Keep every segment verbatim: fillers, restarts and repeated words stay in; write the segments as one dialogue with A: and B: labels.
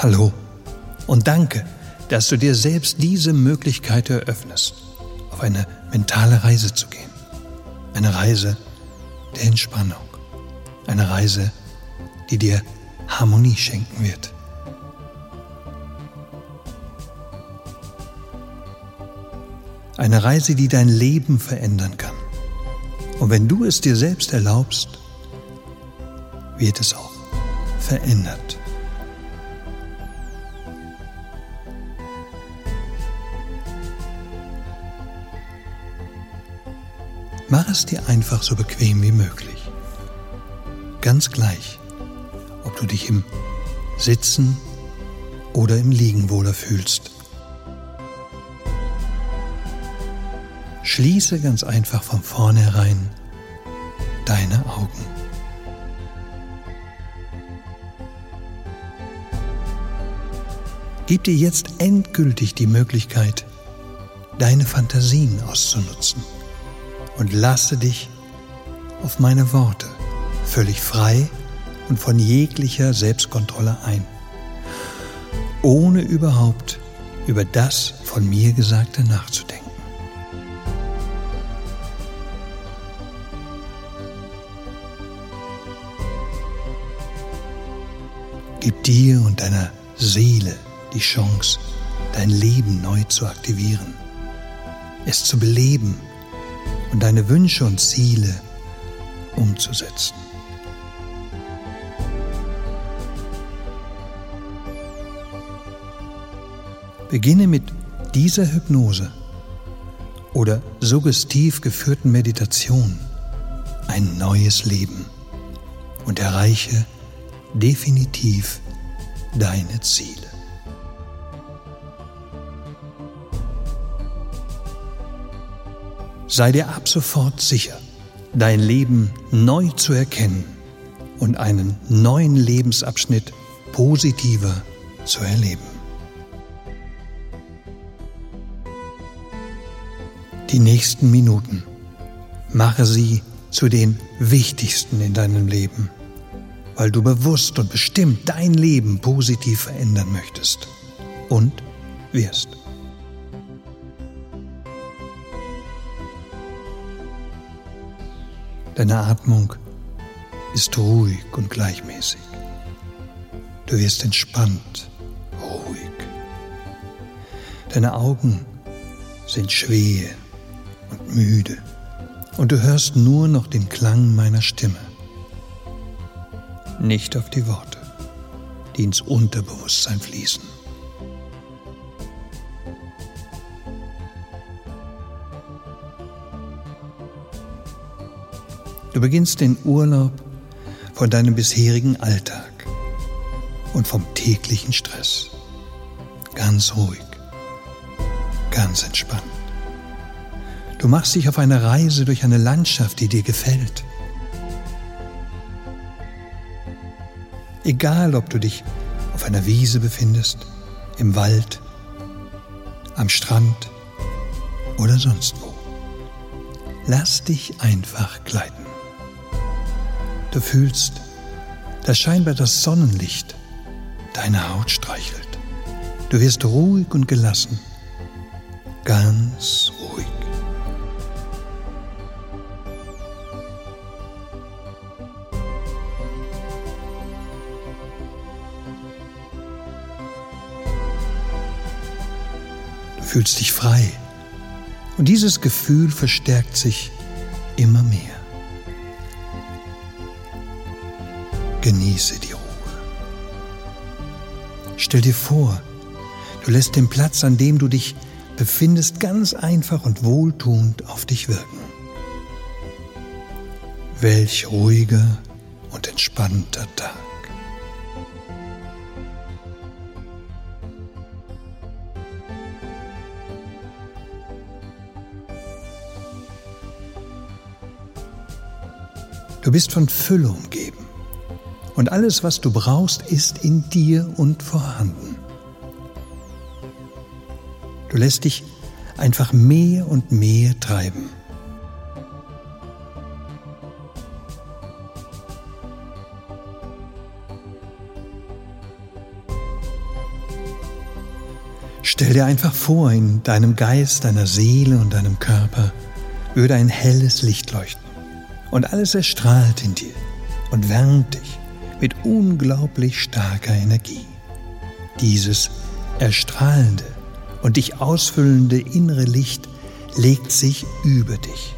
A: Hallo und danke, dass du dir selbst diese Möglichkeit eröffnest, auf eine mentale Reise zu gehen. Eine Reise der Entspannung. Eine Reise, die dir Harmonie schenken wird. Eine Reise, die dein Leben verändern kann. Und wenn du es dir selbst erlaubst, wird es auch verändert. Mach es dir einfach so bequem wie möglich. Ganz gleich, ob du dich im Sitzen oder im Liegen wohler fühlst. Schließe ganz einfach von vornherein deine Augen. Gib dir jetzt endgültig die Möglichkeit, deine Fantasien auszunutzen und lasse dich auf meine Worte völlig frei und von jeglicher Selbstkontrolle ein, ohne überhaupt über das von mir Gesagte nachzudenken. Gib dir und deiner Seele die Chance, dein Leben neu zu aktivieren, es zu beleben und deine Wünsche und Ziele umzusetzen. Beginne mit dieser Hypnose oder suggestiv geführten Meditation ein neues Leben und erreiche definitiv deine Ziele. Sei dir ab sofort sicher, dein Leben neu zu erkennen und einen neuen Lebensabschnitt positiver zu erleben. Die nächsten Minuten mache sie zu den wichtigsten in deinem Leben, weil du bewusst und bestimmt dein Leben positiv verändern möchtest und wirst. Deine Atmung ist ruhig und gleichmäßig. Du wirst entspannt, ruhig. Deine Augen sind schwer und müde und du hörst nur noch den Klang meiner Stimme. Nicht auf die Worte, die ins Unterbewusstsein fließen. Du beginnst den Urlaub von deinem bisherigen Alltag und vom täglichen Stress. Ganz ruhig, ganz entspannt. Du machst dich auf eine Reise durch eine Landschaft, die dir gefällt. Egal, ob du dich auf einer Wiese befindest, im Wald, am Strand oder sonst wo. Lass dich einfach gleiten. Du fühlst, dass scheinbar das Sonnenlicht deine Haut streichelt. Du wirst ruhig und gelassen, ganz ruhig. Du fühlst dich frei und dieses Gefühl verstärkt sich immer mehr. Genieße die Ruhe. Stell dir vor, du lässt den Platz, an dem du dich befindest, ganz einfach und wohltuend auf dich wirken. Welch ruhiger und entspannter Tag. Du bist von Fülle umgeben. Und alles, was du brauchst, ist in dir und vorhanden. Du lässt dich einfach mehr und mehr treiben. Stell dir einfach vor, in deinem Geist, deiner Seele und deinem Körper würde ein helles Licht leuchten und alles erstrahlt in dir und wärmt dich mit unglaublich starker Energie. Dieses erstrahlende und dich ausfüllende innere Licht legt sich über dich.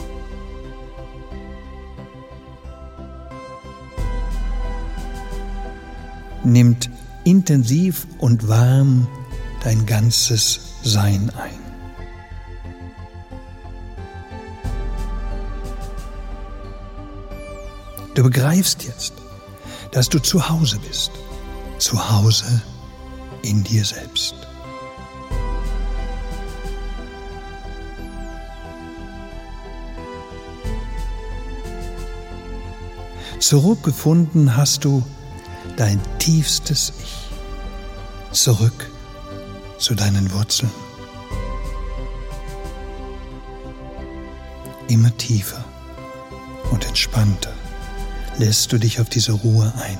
A: Nimmt intensiv und warm dein ganzes Sein ein. Du begreifst jetzt, dass du zu Hause bist, zu Hause in dir selbst. Zurückgefunden hast du dein tiefstes Ich, zurück zu deinen Wurzeln. Immer tiefer und entspannter lässt du dich auf diese Ruhe ein.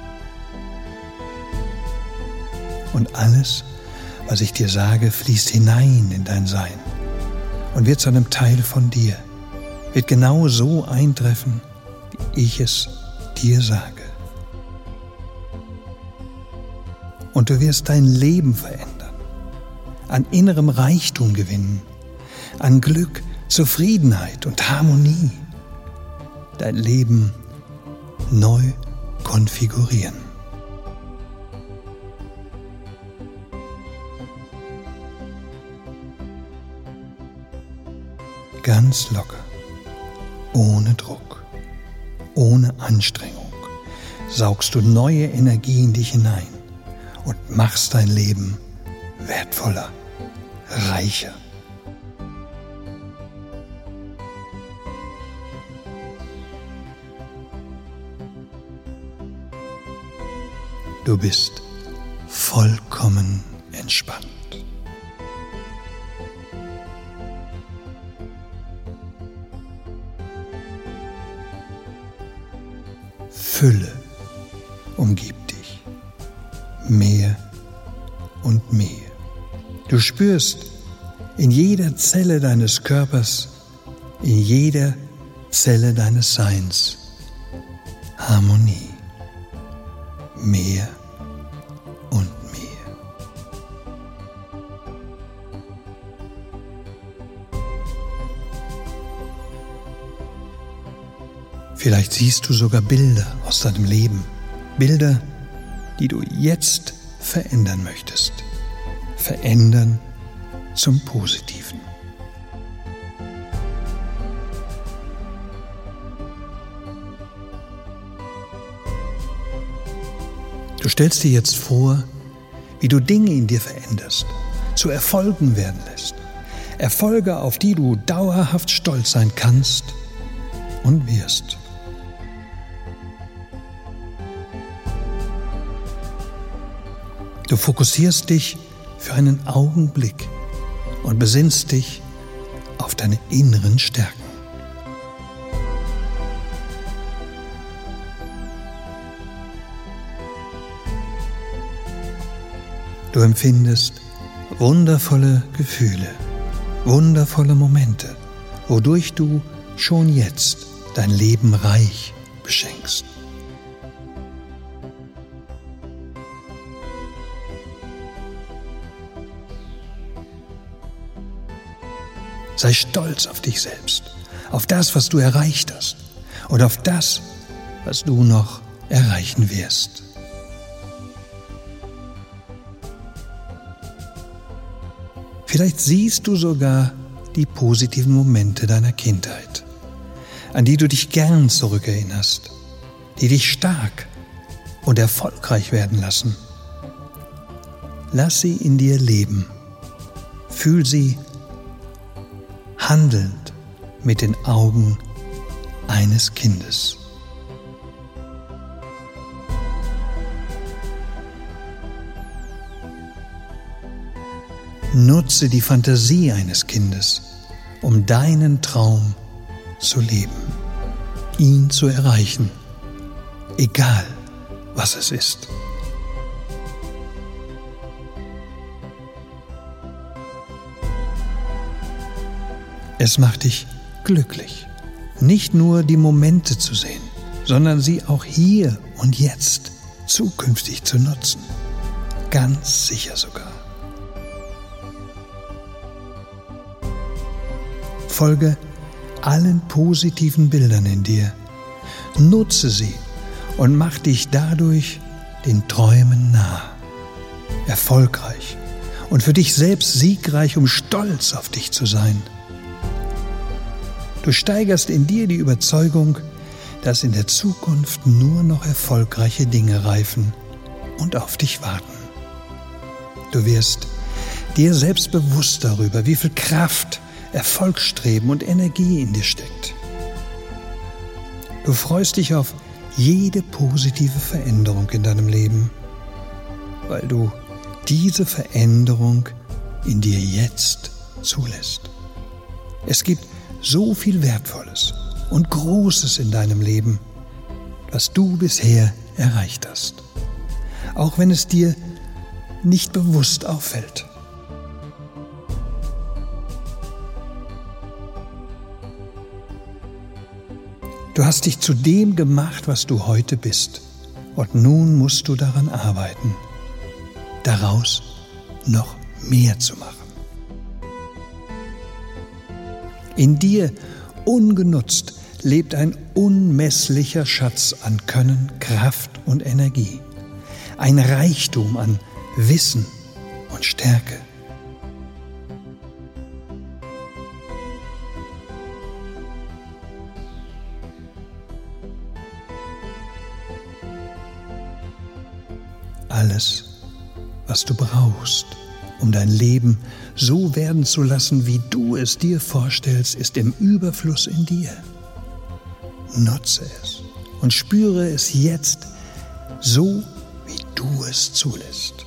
A: Und alles, was ich dir sage, fließt hinein in dein Sein und wird zu einem Teil von dir, wird genau so eintreffen, wie ich es dir sage. Und du wirst dein Leben verändern, an innerem Reichtum gewinnen, an Glück, Zufriedenheit und Harmonie. Dein Leben neu konfigurieren. Ganz locker, ohne Druck, ohne Anstrengung, saugst du neue Energie in dich hinein und machst dein Leben wertvoller, reicher. Du bist vollkommen entspannt. Fülle umgibt dich, mehr und mehr. Du spürst in jeder Zelle deines Körpers, in jeder Zelle deines Seins Harmonie, mehr und mehr. Vielleicht siehst du sogar Bilder aus deinem Leben, Bilder, die du jetzt verändern möchtest. Verändern zum Positiven. Du stellst dir jetzt vor, wie du Dinge in dir veränderst, zu Erfolgen werden lässt. Erfolge, auf die du dauerhaft stolz sein kannst und wirst. Du fokussierst dich für einen Augenblick und besinnst dich auf deine inneren Stärken. Du empfindest wundervolle Gefühle, wundervolle Momente, wodurch du schon jetzt dein Leben reich beschenkst. Sei stolz auf dich selbst, auf das, was du erreicht hast und auf das, was du noch erreichen wirst. Vielleicht siehst du sogar die positiven Momente deiner Kindheit, an die du dich gern zurückerinnerst, die dich stark und erfolgreich werden lassen. Lass sie in dir leben, fühl sie handelnd mit den Augen eines Kindes. Nutze die Fantasie eines Kindes, um deinen Traum zu leben, ihn zu erreichen, egal was es ist. Es macht dich glücklich, nicht nur die Momente zu sehen, sondern sie auch hier und jetzt zukünftig zu nutzen. Ganz sicher sogar. Folge allen positiven Bildern in dir. Nutze sie und mach dich dadurch den Träumen nah. Erfolgreich und für dich selbst siegreich, um stolz auf dich zu sein. Du steigerst in dir die Überzeugung, dass in der Zukunft nur noch erfolgreiche Dinge reifen und auf dich warten. Du wirst dir selbst bewusst darüber, wie viel Kraft, Erfolgsstreben und Energie in dir steckt. Du freust dich auf jede positive Veränderung in deinem Leben, weil du diese Veränderung in dir jetzt zulässt. Es gibt so viel Wertvolles und Großes in deinem Leben, was du bisher erreicht hast, auch wenn es dir nicht bewusst auffällt. Du hast dich zu dem gemacht, was du heute bist, und nun musst du daran arbeiten, daraus noch mehr zu machen. In dir, ungenutzt, lebt ein unmesslicher Schatz an Können, Kraft und Energie, ein Reichtum an Wissen und Stärke. Alles, was du brauchst, um dein Leben so werden zu lassen, wie du es dir vorstellst, ist im Überfluss in dir. Nutze es und spüre es jetzt, so wie du es zulässt.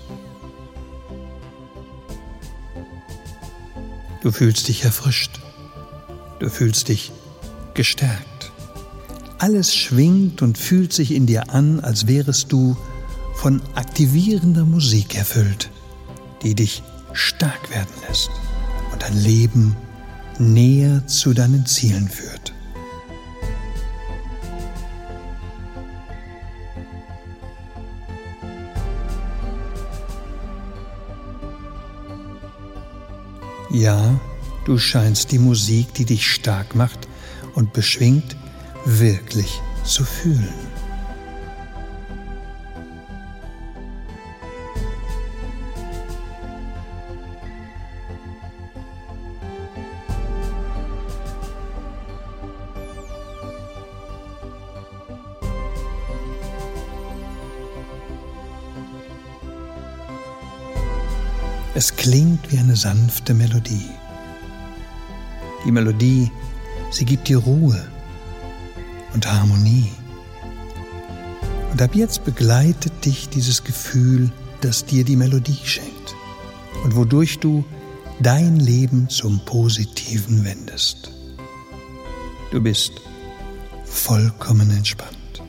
A: Du fühlst dich erfrischt. Du fühlst dich gestärkt. Alles schwingt und fühlt sich in dir an, als wärest du von aktivierender Musik erfüllt, die dich stark werden lässt und dein Leben näher zu deinen Zielen führt. Ja, du scheinst die Musik, die dich stark macht und beschwingt, wirklich zu fühlen. Es klingt wie eine sanfte Melodie. Die Melodie, sie gibt dir Ruhe und Harmonie. Und ab jetzt begleitet dich dieses Gefühl, das dir die Melodie schenkt und wodurch du dein Leben zum Positiven wendest. Du bist vollkommen entspannt.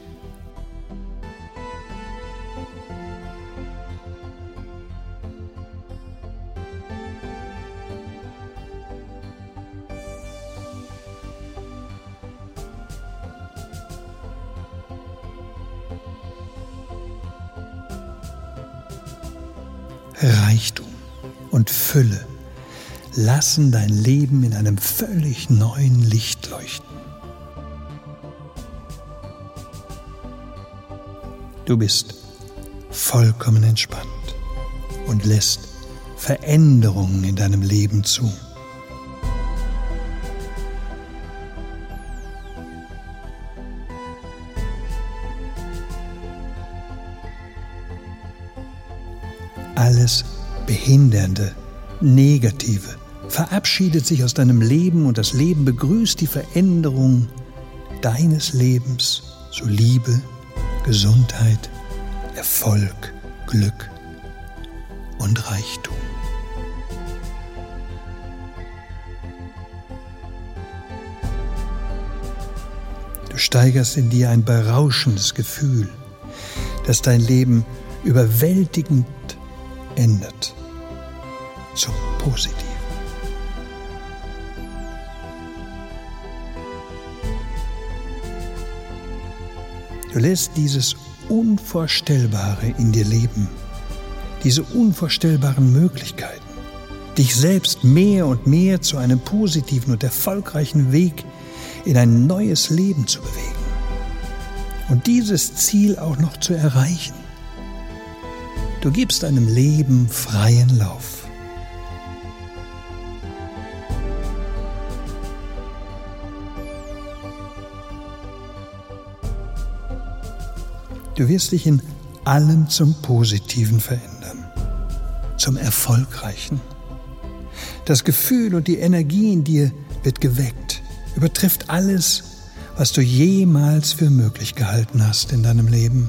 A: Reichtum und Fülle lassen dein Leben in einem völlig neuen Licht leuchten. Du bist vollkommen entspannt und lässt Veränderungen in deinem Leben zu. Alles Behindernde, Negative verabschiedet sich aus deinem Leben und das Leben begrüßt die Veränderung deines Lebens zu Liebe, Gesundheit, Erfolg, Glück und Reichtum. Du steigerst in dir ein berauschendes Gefühl, das dein Leben überwältigend ändert zum Positiven. Du lässt dieses Unvorstellbare in dir leben, diese unvorstellbaren Möglichkeiten, dich selbst mehr und mehr zu einem positiven und erfolgreichen Weg in ein neues Leben zu bewegen. Und dieses Ziel auch noch zu erreichen. Du gibst deinem Leben freien Lauf. Du wirst dich in allem zum Positiven verändern, zum Erfolgreichen. Das Gefühl und die Energie in dir wird geweckt, übertrifft alles, was du jemals für möglich gehalten hast in deinem Leben.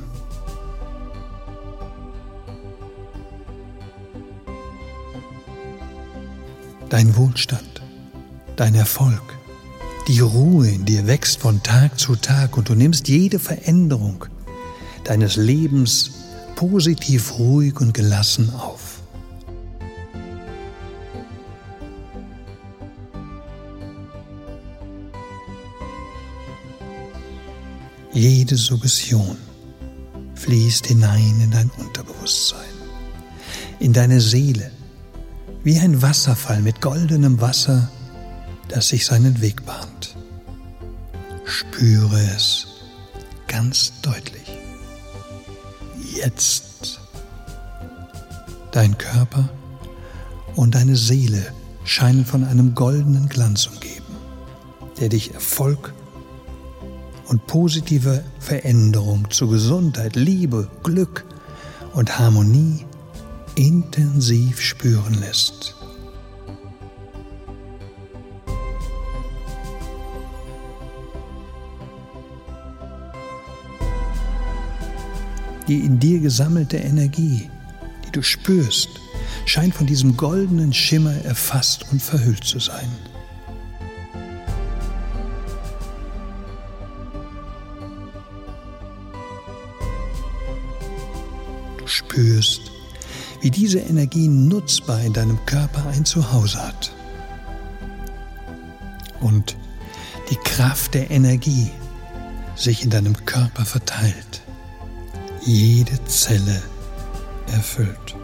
A: Dein Wohlstand, dein Erfolg, die Ruhe in dir wächst von Tag zu Tag und du nimmst jede Veränderung deines Lebens positiv, ruhig und gelassen auf. Jede Suggestion fließt hinein in dein Unterbewusstsein, in deine Seele, wie ein Wasserfall mit goldenem Wasser, das sich seinen Weg bahnt. Spüre es ganz deutlich. Jetzt. Dein Körper und deine Seele scheinen von einem goldenen Glanz umgeben, der dich Erfolg und positive Veränderung zu Gesundheit, Liebe, Glück und Harmonie intensiv spüren lässt. Die in dir gesammelte Energie, die du spürst, scheint von diesem goldenen Schimmer erfasst und verhüllt zu sein. Du spürst, wie diese Energie nutzbar in deinem Körper ein Zuhause hat. Und die Kraft der Energie sich in deinem Körper verteilt. Jede Zelle erfüllt.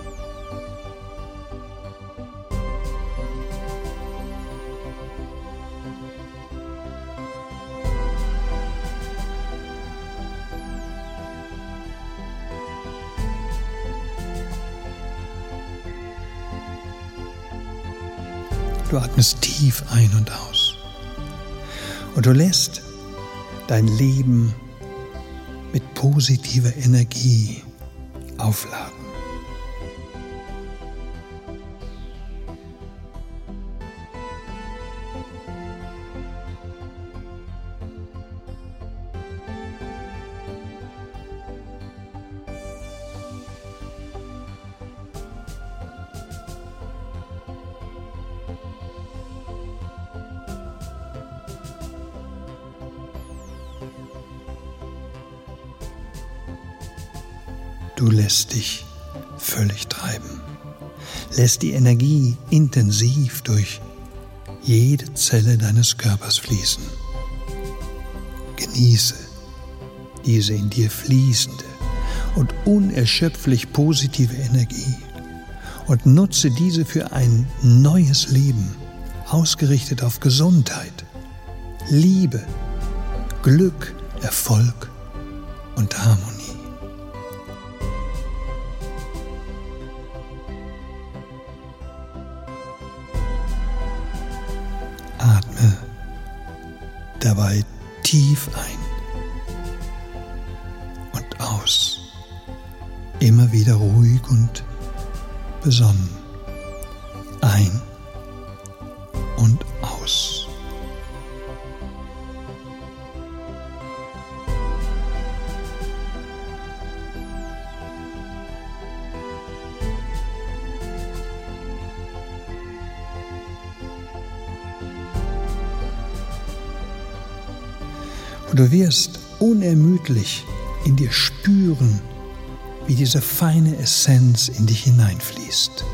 A: Du atmest tief ein und aus und du lässt dein Leben mit positiver Energie aufladen. Du lässt dich völlig treiben, lässt die Energie intensiv durch jede Zelle deines Körpers fließen. Genieße diese in dir fließende und unerschöpflich positive Energie und nutze diese für ein neues Leben, ausgerichtet auf Gesundheit, Liebe, Glück, Erfolg und Harmonie. Atme dabei tief ein und aus, immer wieder ruhig und besonnen. Ein und aus. Und du wirst unermüdlich in dir spüren, wie diese feine Essenz in dich hineinfließt,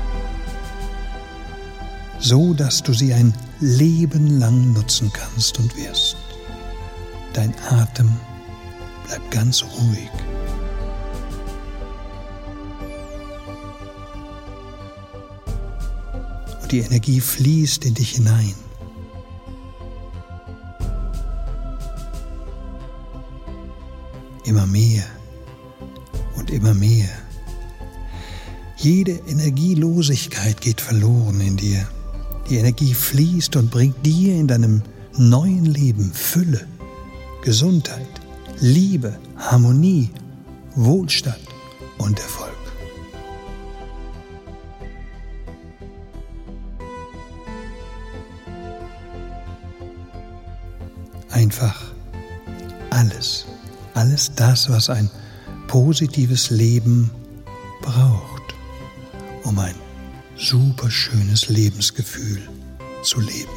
A: so dass du sie ein Leben lang nutzen kannst und wirst. Dein Atem Bleib ganz ruhig. Und die Energie fließt in dich hinein. Immer mehr und immer mehr. Jede Energielosigkeit geht verloren in dir. Die Energie fließt und bringt dir in deinem neuen Leben Fülle, Gesundheit, Liebe, Harmonie, Wohlstand und Erfolg. Einfach alles, alles das, was ein positives Leben braucht, um ein super schönes Lebensgefühl zu leben.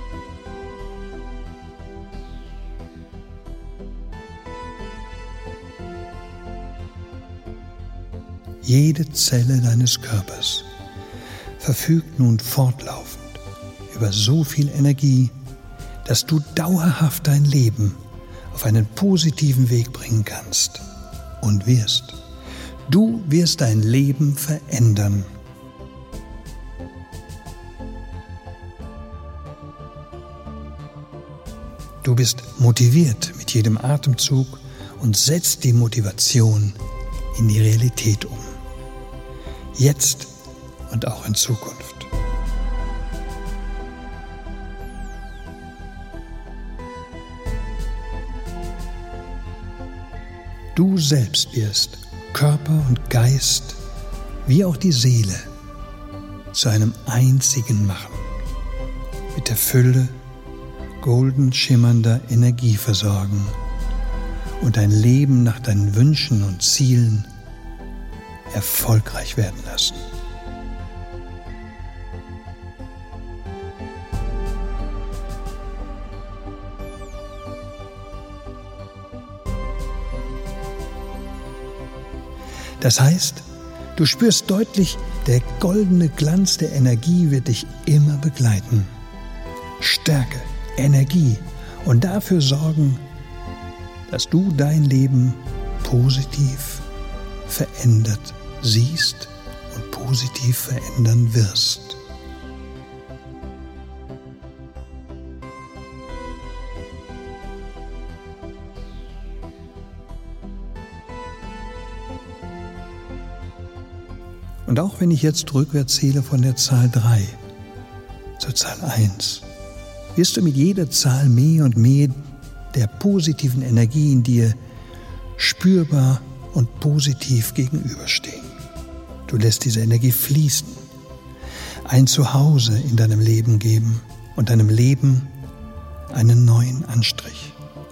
A: Jede Zelle deines Körpers verfügt nun fortlaufend über so viel Energie, dass du dauerhaft dein Leben auf einen positiven Weg bringen kannst und wirst. Du wirst dein Leben verändern. Du bist motiviert mit jedem Atemzug und setzt die Motivation in die Realität um. Jetzt und auch in Zukunft. Du selbst wirst Körper und Geist, wie auch die Seele, zu einem einzigen machen, mit der Fülle golden schimmernder Energie versorgen und dein Leben nach deinen Wünschen und Zielen erfolgreich werden lassen. Das heißt, du spürst deutlich, der goldene Glanz der Energie wird dich immer begleiten. Stärke, Energie und dafür sorgen, dass du dein Leben positiv verändert siehst und positiv verändern wirst. Und auch wenn ich jetzt rückwärts zähle von der Zahl drei zur Zahl eins, wirst du mit jeder Zahl mehr und mehr der positiven Energie in dir spürbar und positiv gegenüberstehen. Du lässt diese Energie fließen, ein Zuhause in deinem Leben geben und deinem Leben einen neuen Anstrich.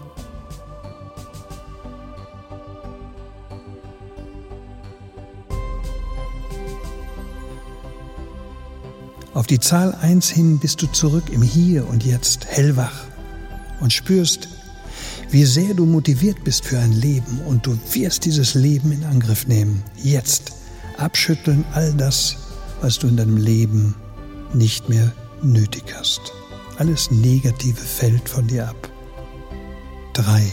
A: Auf die Zahl eins hin bist du zurück im Hier und Jetzt hellwach und spürst, wie sehr du motiviert bist für ein Leben und du wirst dieses Leben in Angriff nehmen. Jetzt abschütteln all das, was du in deinem Leben nicht mehr nötig hast. Alles Negative fällt von dir ab. Drei.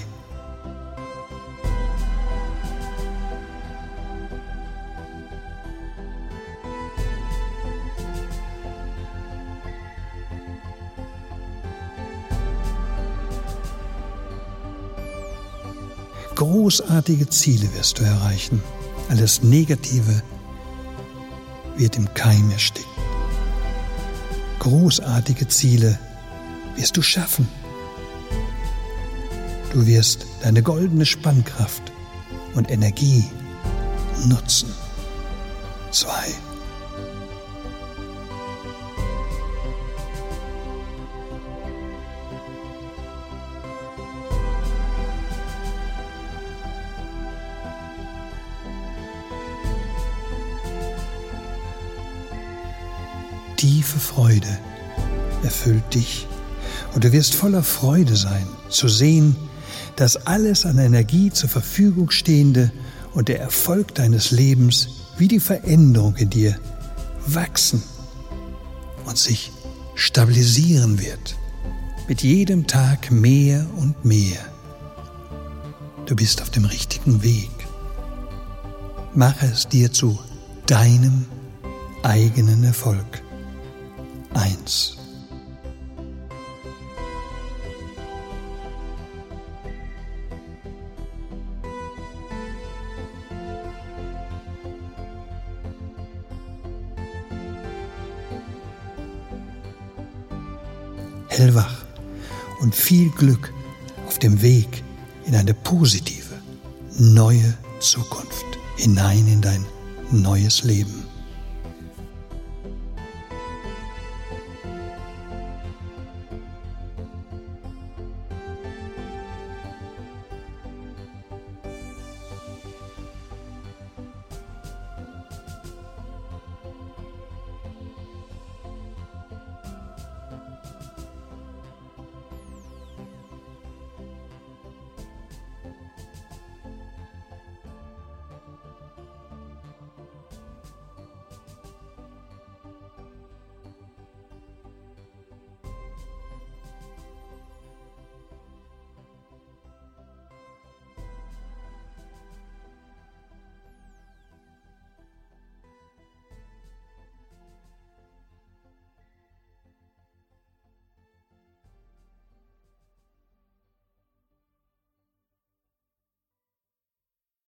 A: Großartige Ziele wirst du erreichen. Alles Negative wird im Keim ersticken. Großartige Ziele wirst du schaffen. Du wirst deine goldene Spannkraft und Energie nutzen. Zwei. Tiefe Freude erfüllt dich und du wirst voller Freude sein, zu sehen, dass alles an Energie zur Verfügung stehende und der Erfolg deines Lebens wie die Veränderung in dir wachsen und sich stabilisieren wird. Mit jedem Tag mehr und mehr. du bist auf dem richtigen Weg. Mache es dir zu deinem eigenen Erfolg. Eins. Hellwach und viel Glück auf dem Weg in eine positive, neue Zukunft, hinein in dein neues Leben.